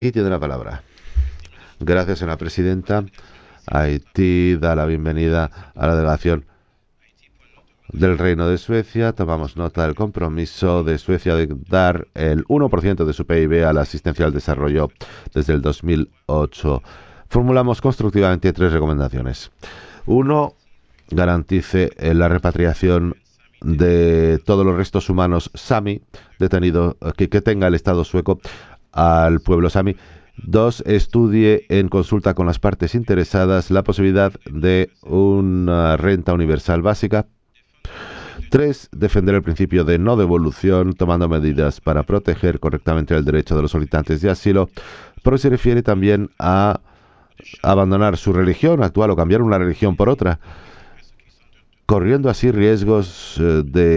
Y tiene la palabra. Gracias, señora presidenta. Haití da la bienvenida a la delegación del Reino de Suecia. Tomamos nota del compromiso de Suecia de dar el 1% de su PIB a la asistencia al desarrollo desde el 2008. Formulamos constructivamente tres recomendaciones. Uno, garantice la repatriación de todos los restos humanos sami detenidos que tenga el Estado sueco al pueblo sami. Dos, estudie en consulta con las partes interesadas la posibilidad de una renta universal básica. Tres, defender el principio de no devolución, tomando medidas para proteger correctamente el derecho de los solicitantes de asilo, pero se refiere también a abandonar su religión actual o cambiar una religión por otra, corriendo así riesgos de